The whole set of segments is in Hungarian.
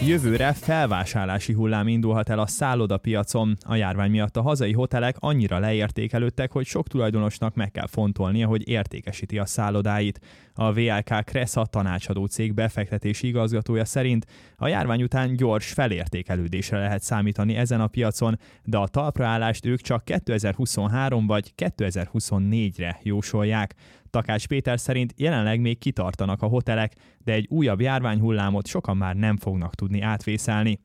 Jövőre felvásárlási hullám indulhat el a szállodapiacon. A járvány miatt a hazai hotelek annyira leértékelődtek, hogy sok tulajdonosnak meg kell fontolnia, hogy értékesíti a szállodáit. A VLK Cresa tanácsadó cég befektetési igazgatója szerint a járvány után gyors felértékelődésre lehet számítani ezen a piacon, de a talpraállást ők csak 2023 vagy 2024-re jósolják. Takács Péter szerint jelenleg még kitartanak a hotelek, de egy újabb járványhullámot sokan már nem fognak tudni átvészelni.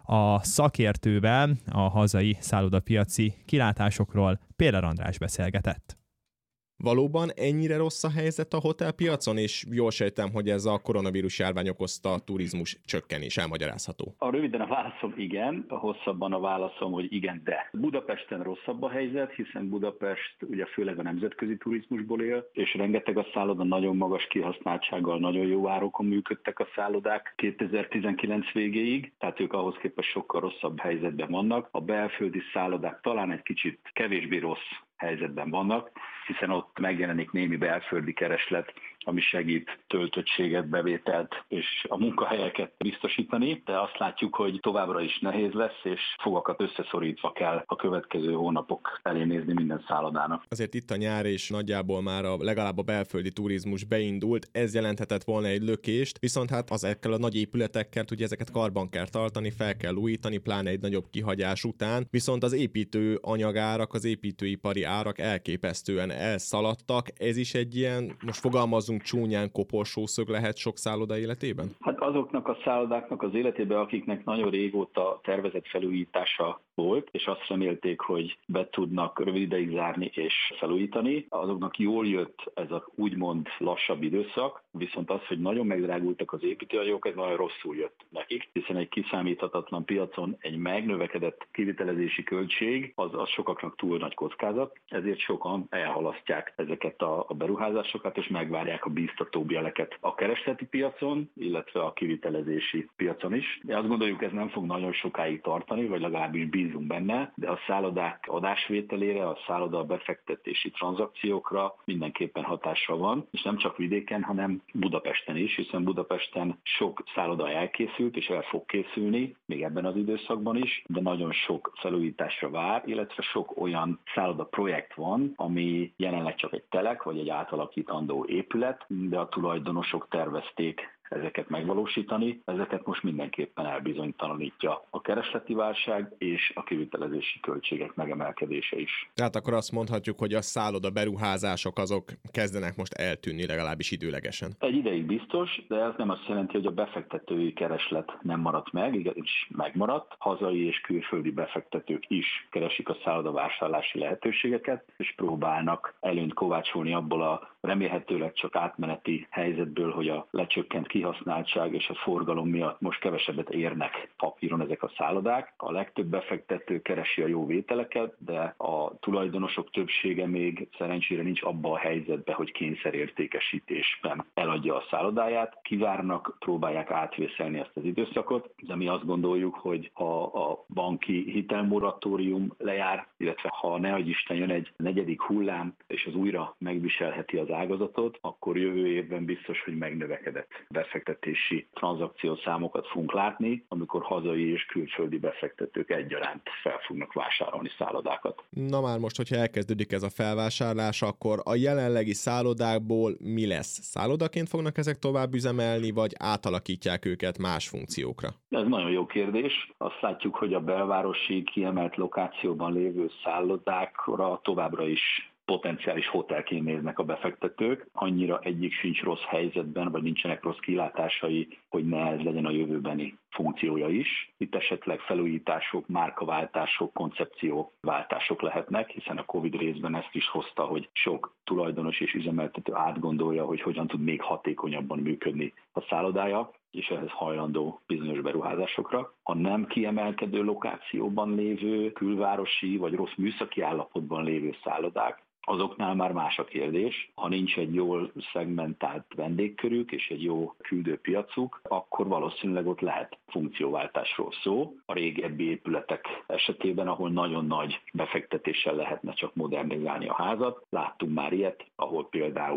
A szakértővel a hazai szállodapiaci kilátásokról Péter András beszélgetett. Valóban ennyire rossz a helyzet a hotelpiacon, és jól sejtem, hogy ez a koronavírus járvány okozta turizmus csökkenés elmagyarázható? Röviden a válaszom igen, a hosszabban a válaszom, hogy igen, de. Budapesten rosszabb a helyzet, hiszen Budapest ugye főleg a nemzetközi turizmusból él, és rengeteg a szálloda, nagyon magas kihasználtsággal, nagyon jó árakon működtek a szállodák 2019 végéig, tehát ők ahhoz képest sokkal rosszabb helyzetben vannak. A belföldi szállodák talán egy kicsit kevésbé rossz helyzetben vannak, hiszen ott megjelenik némi belföldi kereslet, ami segít töltöttséget, bevételt és a munkahelyeket biztosítani, de azt látjuk, hogy továbbra is nehéz lesz, és fogakat összeszorítva kell a következő hónapok elé nézni minden szállodának. Azért itt a nyár és nagyjából már legalább a belföldi turizmus beindult, ez jelenthetett volna egy lökést, viszont hát ezekkel a nagy épületekkel ugye ezeket karban kell tartani, fel kell újítani, pláne egy nagyobb kihagyás után, viszont az építő anyagárak, az építőipari árak elképesztően elszaladtak. Ez is egy ilyen, most fogalmazunk csúnyán, koporsószög lehet sok szálloda életében? Hát azoknak a szállodáknak az életében, akiknek nagyon régóta tervezett felújítása volt, és azt remélték, hogy be tudnak rövid ideig zárni és felújítani, azoknak jól jött ez a úgymond lassabb időszak, viszont az, hogy nagyon megdrágultak az építőanyagok, ez nagyon rosszul jött nekik, hiszen egy kiszámíthatatlan piacon egy megnövekedett kivitelezési költség, az sokaknak túl nagy kockázat, ezért sokan elhalasztják ezeket a beruházásokat, és megvárják a bíztatóbb jeleket a keresleti piacon, illetve a kivitelezési piacon is. De azt gondoljuk, ez nem fog nagyon sokáig tartani, vagy legalábbis bízunk benne, de a szállodák adásvételére, a szálloda befektetési tranzakciókra mindenképpen hatással van, és nem csak vidéken, hanem Budapesten is, hiszen Budapesten sok szálloda elkészült, és el fog készülni, még ebben az időszakban is, de nagyon sok felújításra vár, illetve sok olyan szálloda projekt van, ami jelenleg csak egy telek, vagy egy átalakítandó épület, de a tulajdonosok tervezték ezeket megvalósítani. Ezeket most mindenképpen elbizonytalanítja a keresleti válság és a kivitelezési költségek megemelkedése is. Tehát akkor azt mondhatjuk, hogy a szálloda beruházások azok kezdenek most eltűnni, legalábbis időlegesen. Egy ideig biztos, de ez nem azt jelenti, hogy a befektetői kereslet nem maradt meg, igenis megmaradt. Hazai és külföldi befektetők is keresik a szállodavásárlási lehetőségeket, és próbálnak előnyt kovácsolni abból a remélhetőleg csak átmeneti helyzetből, hogy a lecsökkent kihasználtság és a forgalom miatt most kevesebbet érnek papíron ezek a szállodák. A legtöbb befektető keresi a jó vételeket, de a tulajdonosok többsége még szerencsére nincs abban a helyzetben, hogy kényszerértékesítésben eladja a szállodáját. Kivárnak, próbálják átvészelni ezt az időszakot, de mi azt gondoljuk, hogy ha a banki hitelmoratórium lejár, illetve ha ne adj Isten jön egy negyedik hullám, és az újra megviselheti az ágazatot, akkor jövő évben biztos, hogy megnövekedett befektetési tranzakciószámokat fogunk látni, amikor hazai és külföldi befektetők egyaránt fel fognak vásárolni szállodákat. Na már most, hogyha elkezdődik ez a felvásárlás, akkor a jelenlegi szállodákból mi lesz? Szállodaként fognak ezek tovább üzemelni, vagy átalakítják őket más funkciókra? Ez nagyon jó kérdés. Azt látjuk, hogy a belvárosi kiemelt lokációban lévő szállodákra továbbra is potenciális hotelként néznek a befektetők. Annyira egyik sincs rossz helyzetben, vagy nincsenek rossz kilátásai, hogy ne ez legyen a jövőbeni funkciója is. Itt esetleg felújítások, márkaváltások, koncepcióváltások lehetnek, hiszen a Covid részben ezt is hozta, hogy sok tulajdonos és üzemeltető átgondolja, hogy hogyan tud még hatékonyabban működni a szállodája, és ehhez hajlandó bizonyos beruházásokra. A nem kiemelkedő lokációban lévő külvárosi vagy rossz műszaki állapotban lévő szállodák, azoknál már más a kérdés. Ha nincs egy jól szegmentált vendégkörük és egy jó küldőpiacuk, akkor valószínűleg ott lehet funkcióváltásról szó. A régebbi épületek esetében, ahol nagyon nagy befektetéssel lehetne csak modernizálni a házat, láttunk már ilyet, ahol például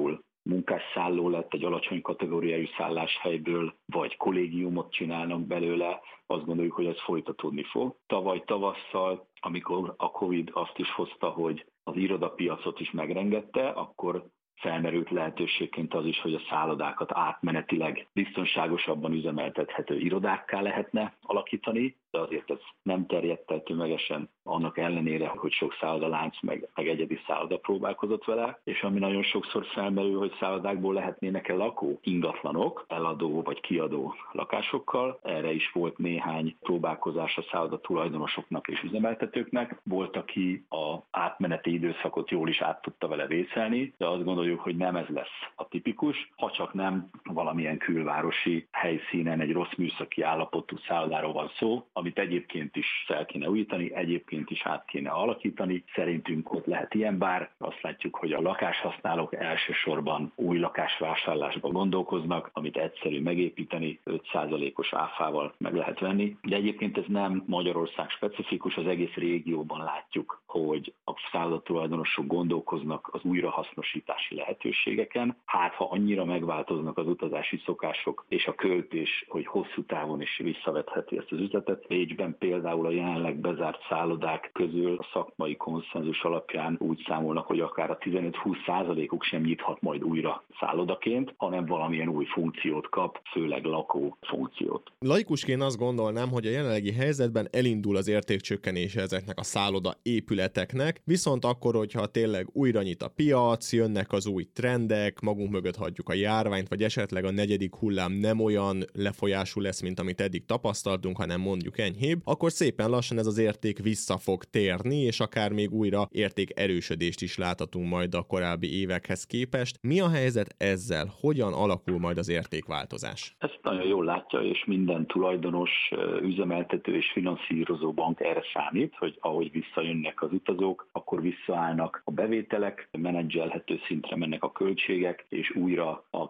munkásszálló lett egy alacsony kategóriájú szálláshelyből, vagy kollégiumot csinálnak belőle, azt gondoljuk, hogy ez folytatódni fog. Tavaly tavasszal, amikor a Covid azt is hozta, hogy az irodapiacot is megrengette, akkor felmerült lehetőségként az is, hogy a szállodákat átmenetileg biztonságosabban üzemeltethető irodákká lehetne alakítani, de azért ez nem terjedt el tömegesen, annak ellenére, hogy sok szállodalánc meg egyedi szálloda próbálkozott vele, és ami nagyon sokszor felmerül, hogy szállodákból lehetnének-e lakó ingatlanok, eladó vagy kiadó lakásokkal. Erre is volt néhány próbálkozás a szálloda tulajdonosoknak és üzemeltetőknek. Volt, aki az átmeneti időszakot jól is át tudta vele vészelni, de azt gondoljuk, hogy nem ez lesz a tipikus, ha csak nem valamilyen külvárosi helyszínen egy rossz műszaki állapotú szállodáról van szó, amit egyébként is fel kéne újítani, egyébként is át kéne alakítani. Szerintünk ott lehet ilyen, bár azt látjuk, hogy a lakáshasználók elsősorban új lakásvásárlásban gondolkoznak, amit egyszerű megépíteni, 5%-os áfával meg lehet venni. De egyébként ez nem Magyarország specifikus, az egész régióban látjuk, hogy a szállodatulajdonosok gondolkoznak az újrahasznosítási lehetőségeken. Hát, ha annyira megváltoznak az utazási szokások és a költés, hogy hosszú távon is visszavetheti ezt az üzletet. Bécsben például a jelenleg bezárt szállodák közül a szakmai konszenzus alapján úgy számolnak, hogy akár a 15-20%-uk sem nyithat majd újra szállodaként, hanem valamilyen új funkciót kap, főleg lakó funkciót. Laikusként azt gondolnám, hogy a jelenlegi helyzetben elindul az értékcsökkenése ezeknek a szálloda épületeknek, viszont akkor, hogyha tényleg újra nyit a piac, jönnek az új trendek, magunk mögött hagyjuk a járványt, vagy esetleg a negyedik hullám nem olyan lefolyású lesz, mint amit eddig tapasztaltunk, hanem mondjuk enyhébb, akkor szépen lassan ez az érték vissza fog térni, és akár még újra érték erősödést is láthatunk majd a korábbi évekhez képest. Mi a helyzet ezzel? Hogyan alakul majd az értékváltozás? Ezt nagyon jól látja, és minden tulajdonos, üzemeltető és finanszírozó bank erre számít, hogy ahogy visszajönnek az utazók, akkor visszaállnak a bevételek, menedzselhető szintre mennek a költségek, és újra a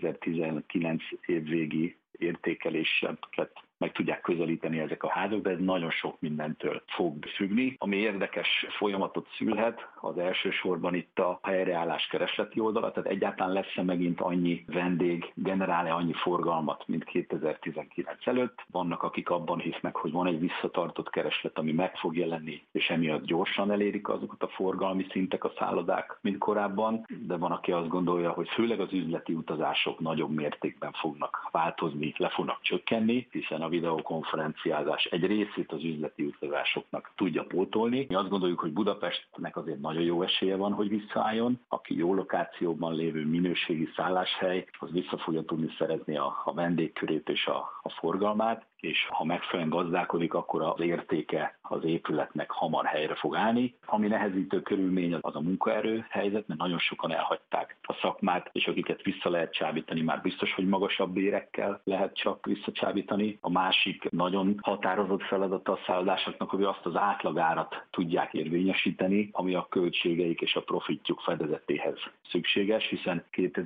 2019 évvégi értékeléseket meg tudják közelíteni ezek a házak, de ez nagyon sok mindentől fog függni. Ami érdekes folyamatot szülhet, az elsősorban itt a helyreállás keresleti oldala, tehát egyáltalán lesz-e megint annyi vendég, generál-e annyi forgalmat, mint 2019 előtt. Vannak, akik abban hisznek, hogy van egy visszatartott kereslet, ami meg fog jelenni, és emiatt gyorsan elérik azokat a forgalmi szintek a szállodák, mint korábban, de van, aki azt gondolja, hogy főleg az üzleti utazások nagyobb mértékben fognak változni, le fognak csökkenni, hiszen a videokonferenciázás egy részét az üzleti utazásoknak tudja pótolni. Mi azt gondoljuk, hogy Budapestnek azért nagyon jó esélye van, hogy visszaálljon. Aki jó lokációban lévő minőségi szálláshely, az vissza fogja tudni szerezni a vendégkörét és a forgalmát, és ha megfelelően gazdálkodik, akkor az értéke az épületnek hamar helyre fog állni. Ami nehezítő körülmény az a munkaerő helyzet, mert nagyon sokan elhagyták a szakmát, és akiket vissza lehet csábítani, már biztos, hogy magasabb bérekkel lehet csak visszacsábítani. A másik nagyon határozott feladata a szállodásoknak, hogy azt az átlagárat tudják érvényesíteni, ami a költségeik és a profitjuk fedezetéhez szükséges, hiszen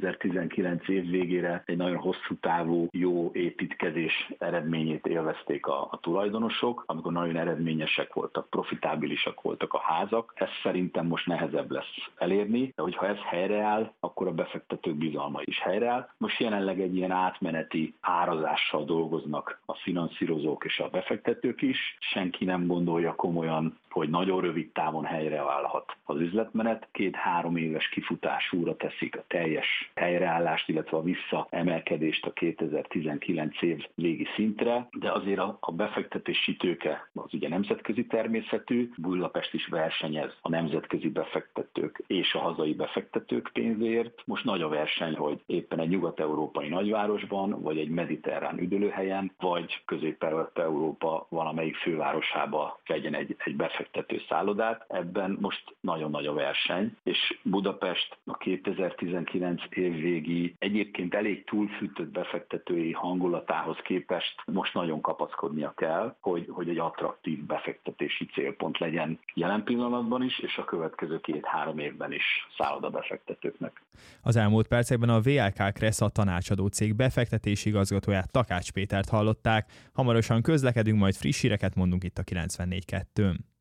2019 év végére egy nagyon hosszú távú jó építkezés eredményét élvezték a tulajdonosok, amikor nagyon eredményesek voltak, profitábilisak voltak a házak. Ez szerintem most nehezebb lesz elérni, de hogyha ez helyreáll, akkor a befektetők bizalma is helyreáll. Most jelenleg egy ilyen átmeneti árazással dolgoznak a finanszírozók és a befektetők is. Senki nem gondolja komolyan, hogy nagyon rövid távon helyreállhat az üzletmenet. 2-3 éves kifutásúra teszik a teljes helyreállást, illetve a visszaemelkedést a 2019 év végi szintre, de azért a befektetési tőke az ugye nemzetközi természetű, Budapest is versenyez a nemzetközi befektetők és a hazai befektetők pénzért. Most nagy a verseny, hogy éppen egy nyugat-európai nagyvárosban, vagy egy mediterrán üdülőhelyen, vagy Közép-Európa valamelyik fővárosába vegyen egy befektető szállodát. Ebben most nagyon nagy a verseny, és Budapest a 2019 évvégi egyébként elég túlfűtött befektetői hangulatához képest most nagyon kapaszkodnia kell, hogy egy attraktív befektetési célpont legyen jelen pillanatban is, és a következő 2-3 évben is szállodabefektetőknek. Az elmúlt percekben a VLK Cresa tanácsadó cég befektetési igazgatóját, Takács Pétert hallották. Hamarosan közlekedünk, majd friss híreket mondunk itt a 94.2-n.